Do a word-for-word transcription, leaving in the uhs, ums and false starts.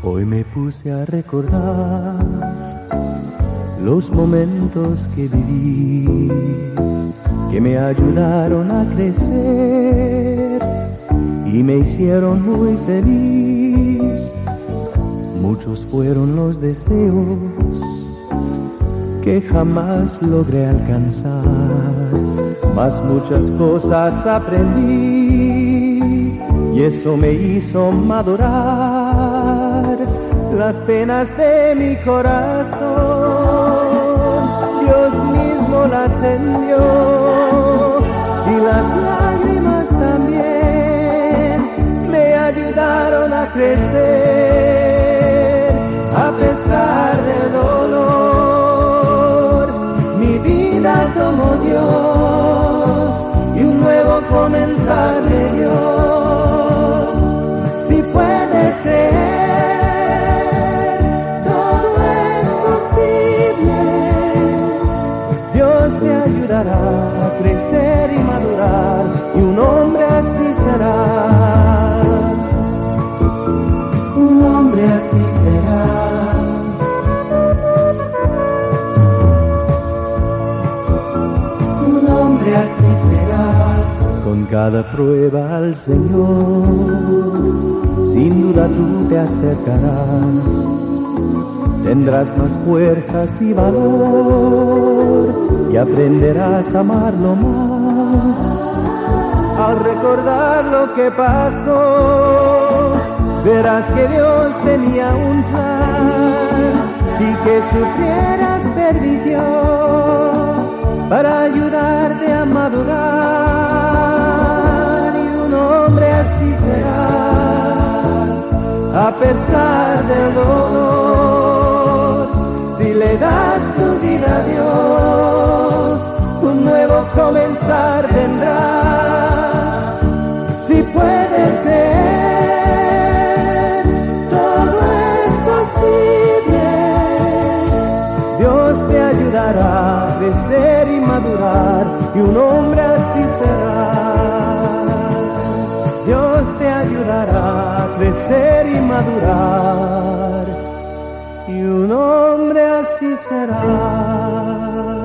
Hoy me puse a recordar los momentos que viví, que me ayudaron a crecer y me hicieron muy feliz. Muchos fueron los deseos que jamás logré alcanzar, mas muchas cosas aprendí y eso me hizo madurar. Las penas de mi corazón Dios mismo las envió, y las lágrimas también me ayudaron a crecer. A pesar del dolor, mi vida tomó Dios y un nuevo comenzar me dio. Si puedes creer, todo es posible. Dios te ayudará a crecer y madurar, y un hombre así serás. Un hombre así serás. Un hombre así serás. Con cada prueba al Señor, sin duda tú te acercarás. Tendrás más fuerzas y valor, y aprenderás a amarlo más. Al recordar lo que pasó, verás que Dios tenía un plan, y que sufrieras permitió para ayudarte a madurar. Y un hombre así serás, a pesar del dolor. Si le das tu vida a Dios, un nuevo comenzar tendrás. Si puedes creer, todo es posible. Dios te ayudará a crecer y madurar, y un hombre así será. Dios te ayudará a crecer y madurar, y un hombre así será.